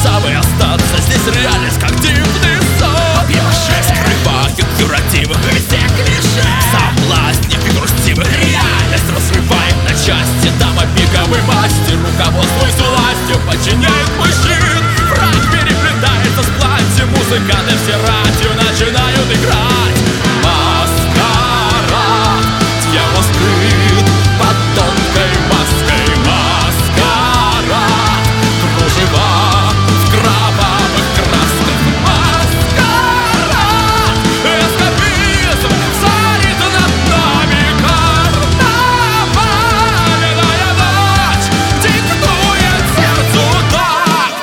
чтобы остаться здесь реальность, как дивный сон. Скрывают юративых везде клише, соблазни фигуртивых реальность разрывает на части. Дама пиковый мастер, руководствуясь властью, подчиняет мужчин. Враг переплетается с платьем, музыканты все радио начинают играть. Маскарад, дьявол скрыт под тонкой маской. Маскарад, кружева в кровавых красках. Маскарад, эскапизм царит над нами. Карнавальная ночь диктует сердцу такт.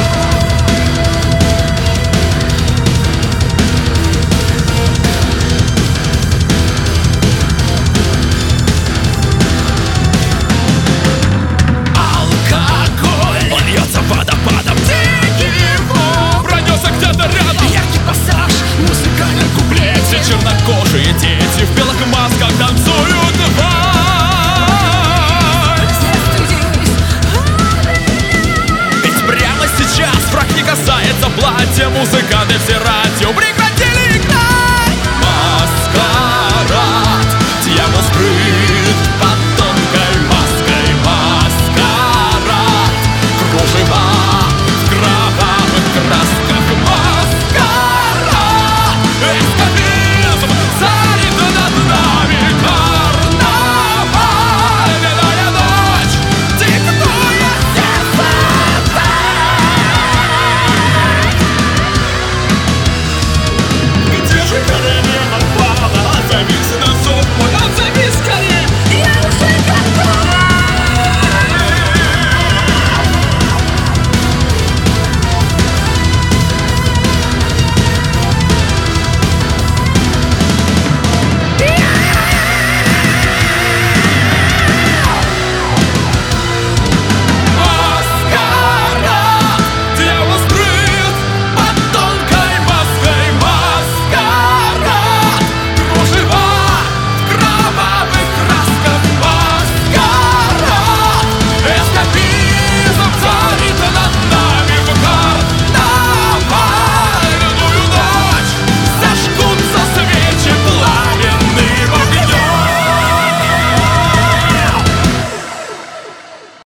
Алкоголь, он льется водопадом. Дикий пронесся где-то рядом. Яркий пассаж в музыкальном куплете. Чернокожие дети в белых масках танцуют вальс. Ведь прямо сейчас враг не касается платья, музыканты все радио.